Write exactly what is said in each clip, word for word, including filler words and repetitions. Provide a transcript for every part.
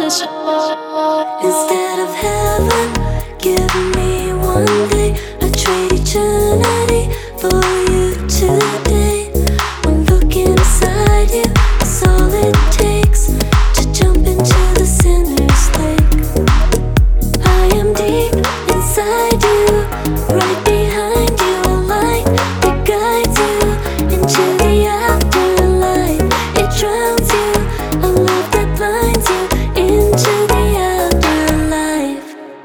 Instead of heaven, give me one day. I trade eternity for you today. When looking inside you, it's all it takes to jump into the sinner's lake. I am deep inside you, right behind you, a light that guides you into the afterlife. It drowns you, a love that blinds you into the afterlife.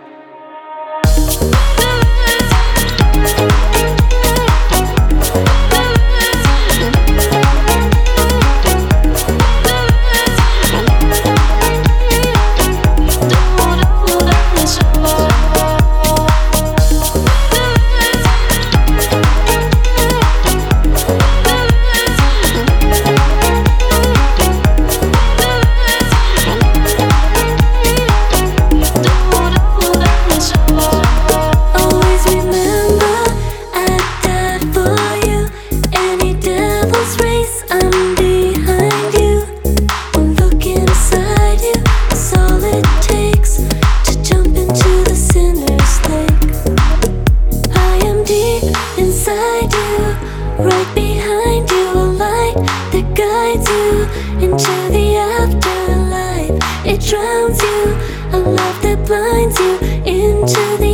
Always remember, I died for you. Any devil's race, I'm behind you. When looking inside you, it's all it takes to jump into the sinner's lake. I am deep inside you, right behind you, a light that guides you into the afterlife. It drowns you, a love that blinds you into the